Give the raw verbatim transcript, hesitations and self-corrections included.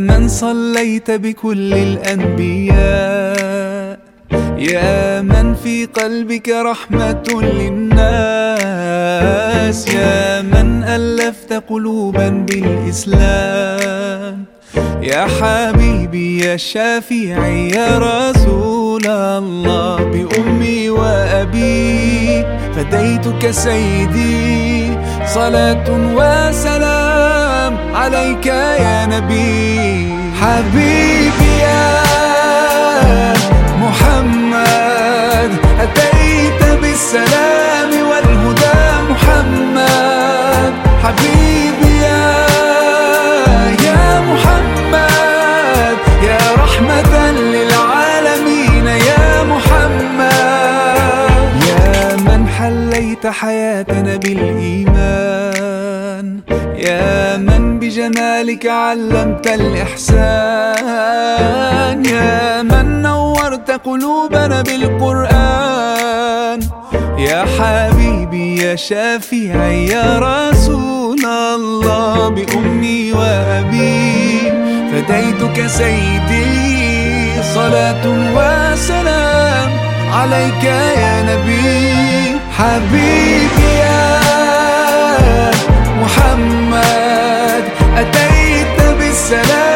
من صليت بكل الأنبياء، يا من في قلبك رحمة للناس، يا من ألفت قلوبا بالإسلام، يا حبيبي يا شافعي يا رسول الله، بأمي وأبي فديتك سيدي، صلاة وسلام عليك يا نبي. حبيبي يا محمد أتيت بالسلام والهدى محمد، حبيبي يا يا محمد يا رحمة للعالمين يا محمد، يا من حليت حياتنا بالإيمان، يا من بجمالك علمت الإحسان، يا من نورت قلوبنا بالقرآن، يا حبيبي يا شافعي يا رسول الله، بأمي وأبي فديتك سيدي، صلاة وسلام عليك يا نبي. حبيبي يا محمد أتيت بالسلام